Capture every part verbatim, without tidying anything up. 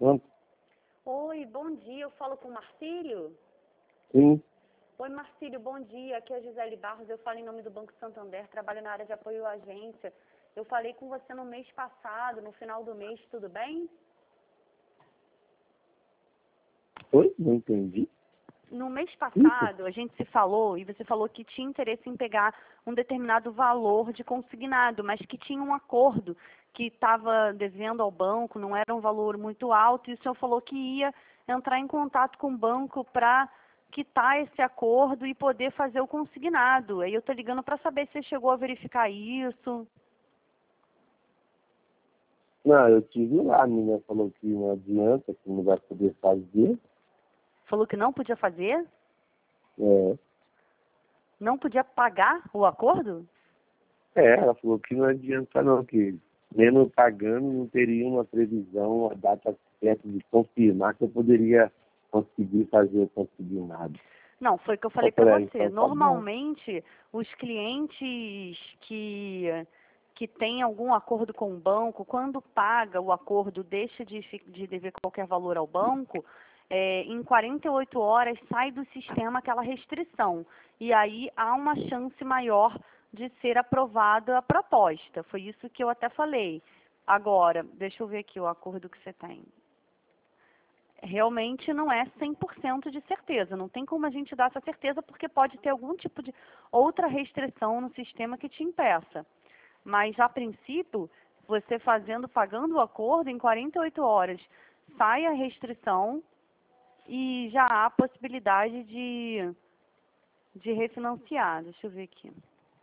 Pronto. Oi, bom dia. Eu falo com o Marcílio? Sim. Oi, Marcílio, bom dia. Aqui é a Gisele Barros. Eu falo em nome do Banco Santander, trabalho na área de apoio à agência. Eu falei com você no mês passado, no final do mês, tudo bem? Oi? Não entendi. No mês Isso? passado, a gente se falou e você falou que tinha interesse em pegar um determinado valor de consignado, mas que tinha um acordo que estava devendo ao banco, não era um valor muito alto, e o senhor falou que ia entrar em contato com o banco para quitar esse acordo e poder fazer o consignado. Aí eu estou ligando para saber se você chegou a verificar isso. Não, eu tive lá, a menina falou que não adianta, que não vai poder fazer. Falou que não podia fazer? É, Não podia pagar o acordo? é, ela falou que não adianta não, que mesmo pagando não teria uma previsão, uma data certa de confirmar que eu poderia conseguir fazer o consignado. Não, foi o que eu falei Então, para peraí, você. então tá bom. Normalmente, os clientes que, que têm algum acordo com o banco, quando paga o acordo, deixa de, fi- de dever qualquer valor ao banco, é, em quarenta e oito horas sai do sistema aquela restrição. E aí há uma chance maior de ser aprovada a proposta. Foi isso que eu até falei. Agora, deixa eu ver aqui o acordo que você tem. Realmente não é cem por cento de certeza. Não tem como a gente dar essa certeza porque pode ter algum tipo de outra restrição no sistema que te impeça. Mas, a princípio, você fazendo, pagando o acordo, em quarenta e oito horas, sai a restrição e já há a possibilidade de, de refinanciar. Deixa eu ver aqui.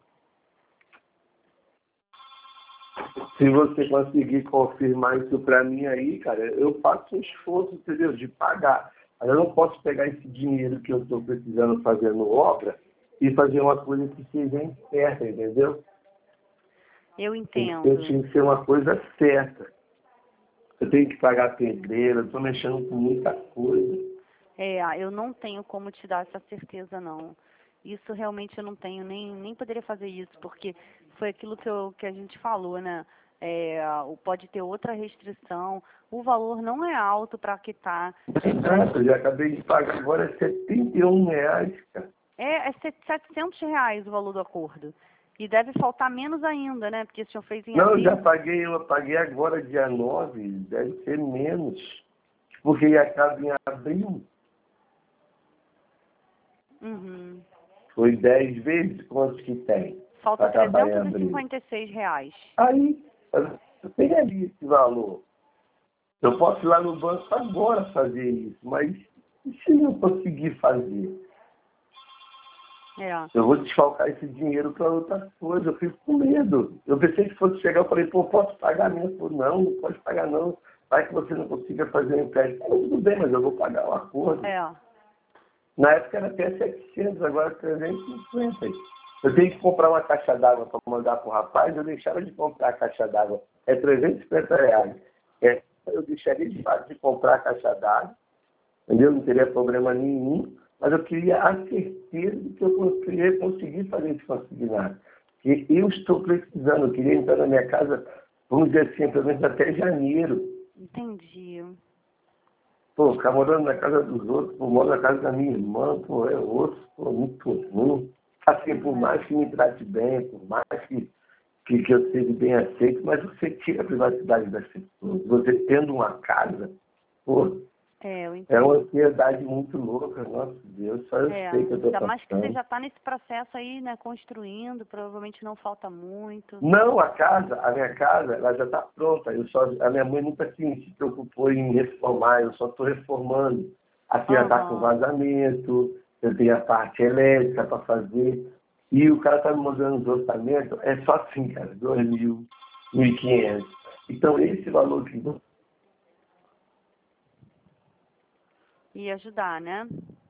Se você conseguir confirmar isso para mim aí, cara, eu faço um esforço, entendeu, de pagar. Mas eu não posso pegar esse dinheiro que eu estou precisando fazendo obra e fazer uma coisa que seja certa, entendeu? Eu Tem que, ter, entendo. tinha que ser uma coisa certa. Eu tenho que pagar pedreira, estou mexendo com muita coisa. É, eu não tenho como te dar essa certeza, não. Isso realmente eu não tenho, nem, nem poderia fazer isso, porque foi aquilo que, eu, que a gente falou, né? É, o- pode ter outra restrição, o valor não é alto para quitar. Exato, eu já acabei de pagar agora é setenta e um reais, cara. É, é set- setecentos reais o valor do acordo. E deve faltar menos ainda, né? Porque o senhor fez em Não, eu já abril. paguei, eu paguei agora dia nove, deve ser menos. Porque acaba em abril. Uhum. Foi dez vezes quanto que tem Falta para acabar em trezentos e abril. cinquenta e seis reais. Aí, eu tenho ali esse valor. Eu posso ir lá no banco agora fazer isso, mas e se não conseguir fazer? É. Eu vou desfalcar esse dinheiro para outra coisa, eu fico com medo. Eu pensei que fosse chegar, eu falei, pô, posso pagar mesmo? Não, não pode pagar não. Vai que você não consiga fazer um empréstimo. Então, tudo bem, mas eu vou pagar o acordo. É. Na época era até setecentos, agora trezentos e cinquenta. Eu tenho que comprar uma caixa d'água para mandar para o rapaz, eu deixava de comprar a caixa d'água. É trezentos e cinquenta reais. É, eu deixaria de fato de comprar a caixa d'água, entendeu? Não teria problema nenhum, mas eu queria a certeza de que eu queria conseguir fazer esse consignado. Porque eu estou precisando, eu queria entrar na minha casa, vamos dizer assim, pelo menos até janeiro. Entendi. Pô, ficar morando na casa dos outros, pô, moro na casa da minha irmã, pô, é outro, pô, muito ruim. Assim, por mais que me trate bem, por mais que, que, que eu seja bem aceito, mas você tira a privacidade das pessoas. Você tendo uma casa, pô, É, eu é uma entendo. ansiedade muito louca, nossa Deus, só eu É, sei que eu estou ainda mais que você passando. já está nesse processo aí, né, construindo, provavelmente não falta muito. Não, a casa, a minha casa, ela já está pronta. Eu só, a minha mãe nunca assim, se preocupou em reformar, eu só estou reformando. Aqui já está com Aham. vazamento, eu tenho a parte elétrica para fazer. E o cara está me mandando os orçamentos, é só assim, cara, dois mil, mil e quinhentos. Então, esse valor que E ajudar, né?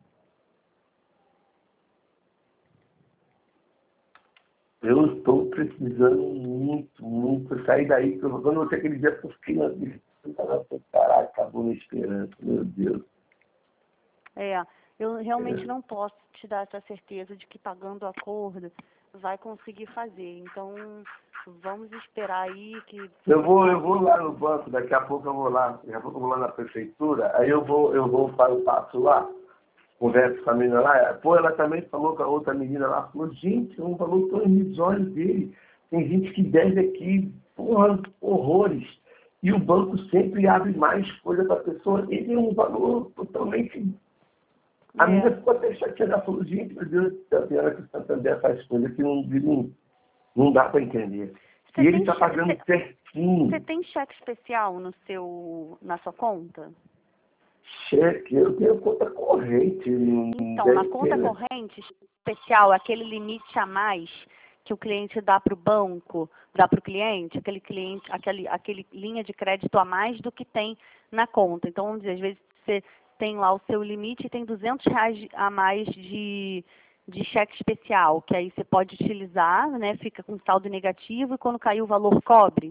eu estou precisando muito, muito sair daí. Quando eu vou ter aquele dia que eu fiquei na vida, caraca, acabou minha esperança, meu Deus. É, eu realmente não posso te dar essa certeza de que pagando o acordo vai conseguir fazer. Então, vamos esperar aí que... Eu vou, eu vou lá no banco, daqui a pouco eu vou lá, daqui a pouco eu vou lá na prefeitura, aí eu vou, eu vou para o passo lá, converso com a menina lá, pô, ela também falou com a outra menina lá, falou, gente, um valor tão irrisório dele, tem gente que deve aqui, porra, horrores, e o banco sempre abre mais coisa para a pessoa, ele é um valor totalmente... A É. menina ficou até chateada, ela falou, gente, meu Deus, a senhora que o Santander faz coisas que não, não, não dá para entender. Você E ele tem está che- pagando você- certinho. Você tem cheque especial no seu, na sua conta? Cheque, eu tenho conta corrente. Não Então, deve na conta ter, né? corrente especial, aquele limite a mais que o cliente dá para o banco, dá para o cliente, aquele cliente, aquele, aquele linha de crédito a mais do que tem na conta. Então, vamos dizer, às vezes você tem lá o seu limite e tem duzentos reais a mais de, de cheque especial, que aí você pode utilizar, né? Fica com saldo negativo e quando cair o valor cobre.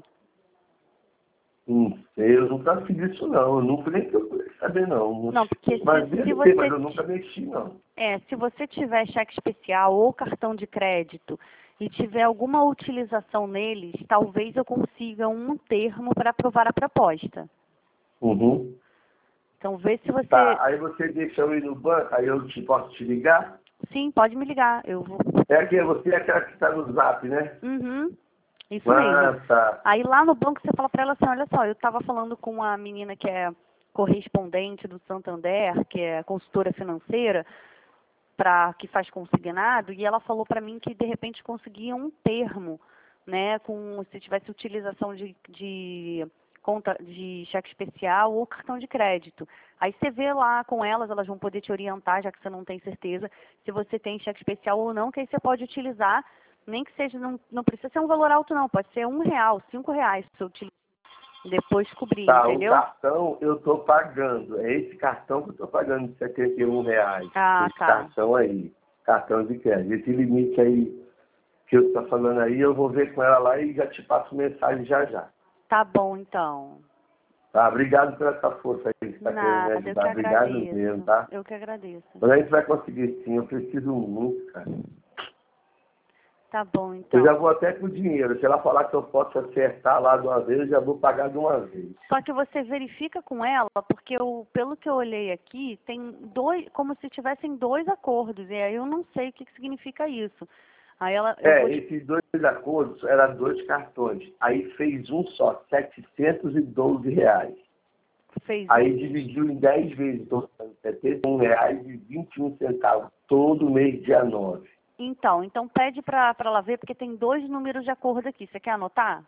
Não sei, eu nunca fiz isso não. Eu nunca nem procurei saber não. Não, porque Mas se, deve se ter, você mas eu nunca mexi não. É, se você tiver cheque especial ou cartão de crédito e tiver alguma utilização neles, talvez eu consiga um termo para aprovar a proposta. Uhum. Então, vê se você... Tá, aí você deixa eu ir no banco, aí eu te, posso te ligar? Sim, pode me ligar. Eu vou... É que você é aquela que está no zap, né? Uhum, isso Ah, mesmo. tá. Aí lá no banco você fala para ela assim, olha só, eu estava falando com uma menina que é correspondente do Santander, que é consultora financeira, Pra, que faz consignado, e ela falou para mim que de repente conseguia um termo, né, com se tivesse utilização de, de conta de cheque especial ou cartão de crédito. Aí você vê lá com elas, elas vão poder te orientar, já que você não tem certeza se você tem cheque especial ou não, que aí você pode utilizar, nem que seja, não, não precisa ser um valor alto não, pode ser um real, cinco reais, se você utilizar, depois cobrir, Tá, o entendeu? cartão eu estou pagando. É esse cartão que eu estou pagando de setenta e um reais. Ah, Esse tá. cartão aí. Cartão de crédito. Esse limite aí que eu estou falando aí, eu vou ver com ela lá e já te passo mensagem já já. Tá bom, então. Tá? Obrigado pela essa força aí que você está querendo me Nada, eu que ajudar. Obrigado mesmo, agradeço. tá? Eu que agradeço. Mas a gente vai conseguir sim. Eu preciso muito, cara. Tá bom, Eu já então. vou até com o dinheiro. Se ela falar que eu posso acertar lá de uma vez, eu já vou pagar de uma vez. Só que você verifica com ela, porque eu, pelo que eu olhei aqui, tem dois, como se tivessem dois acordos, e aí eu não sei o que, que significa isso. Aí ela, eu É, vou te, esses dois acordos eram dois cartões. Aí fez um só, setecentos e doze reais. fez Aí um. dividiu em dez vezes, então setenta e um reais e vinte e um centavos, todo mês dia nove. Então, então pede para ela ver, porque tem dois números de acordo aqui. Você quer anotar?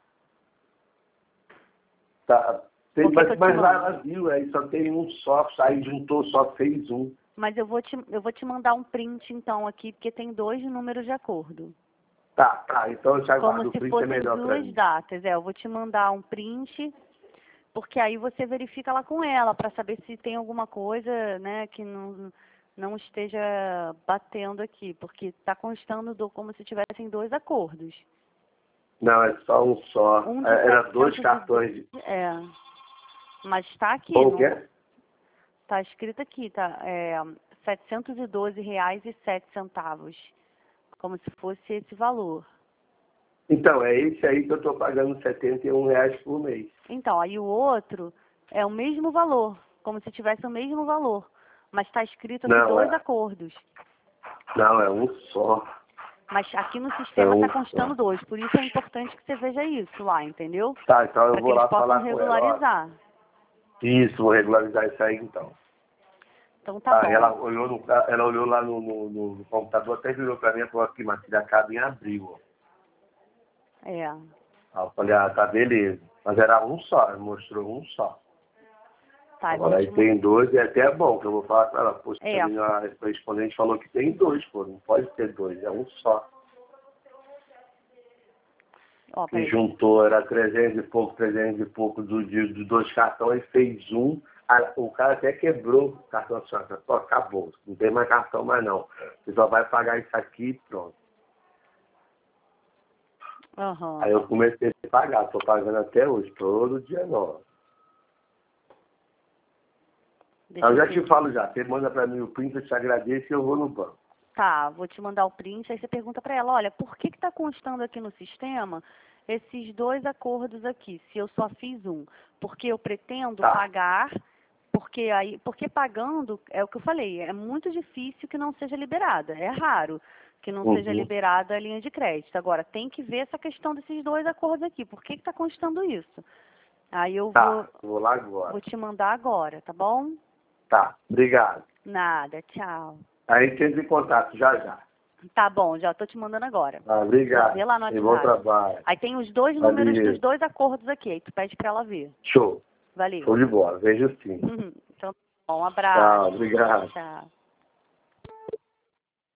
Tá. Tem, O que que eu mas, te mas lá mando? ela viu, aí só tem um só, aí juntou, só fez um. Mas eu vou te, eu vou te mandar um print então aqui, porque tem dois números de acordo. Tá, tá, então eu te aguardo, Como o se print é fossem melhor para duas mim. datas. É, eu vou te mandar um print, porque aí você verifica lá com ela, para saber se tem alguma coisa, né, que não, não esteja batendo aqui, porque está constando do, como se tivessem dois acordos. Não, é só um só. Um de É, era dois setecentos e cartões de... É, mas está aqui, Como que não é? está escrito aqui, tá? É, setecentos e doze reais e sete centavos, como se fosse esse valor. Então, é esse aí que eu estou pagando setenta e um reais por mês. Então, aí o outro é o mesmo valor, como se tivesse o mesmo valor, mas está escrito aqui Não, dois é, acordos. não, é um só. Mas aqui no É sistema um está constando só. dois, por isso é importante que você veja isso lá, entendeu? Tá, então eu Para que vou eles lá possam falar com ela. Ó, regularizar. isso, vou regularizar isso aí então. Então tá Aí ela bom. olhou, no, ela olhou lá no, no, no computador, até virou para mim e falou aqui, mas acaba em abril. Ó. É. Aí eu falei, ah, tá, beleza. Mas era um só, mostrou um só. Tá, eu vou Agora aí te... tem dois, e é até bom, que eu vou falar para ela, poxa, É, também a correspondente falou que tem dois, pô, não pode ter dois, é um só. ó, Que peraí. juntou, era trezentos e pouco, trezentos e pouco do, de, dos dois cartões, fez um. A- O cara até quebrou o cartão assim, ó, acabou, não tem mais cartão mais não. Você só vai pagar isso aqui e pronto. Aham. Aí eu comecei a pagar, estou pagando até hoje, todo dia nove. Deixa Eu já eu te ver. falo já, você manda para mim o print, eu te agradeço e eu vou no banco. Tá, vou te mandar o print, aí você pergunta para ela, olha, por que que está constando aqui no sistema esses dois acordos aqui, se eu só fiz um? Porque eu pretendo Tá. pagar, porque aí, porque pagando, é o que eu falei, é muito difícil que não seja liberada, é raro que não Uhum. seja liberada a linha de crédito. Agora, tem que ver essa questão desses dois acordos aqui, por que que está constando isso? Aí eu Tá, vou, vou lá agora. vou te mandar agora, tá bom? Tá, obrigado. Nada, tchau. A gente entra em contato já já. Tá bom, já tô te mandando agora. Ah, obrigado. Vê lá no Tem bom WhatsApp. trabalho. Aí tem os dois Valeu. números dos dois acordos aqui, aí tu pede pra ela ver. Show. Valeu. Show de bola. Vejo sim. Então, um abraço. Tchau, obrigado. Tchau.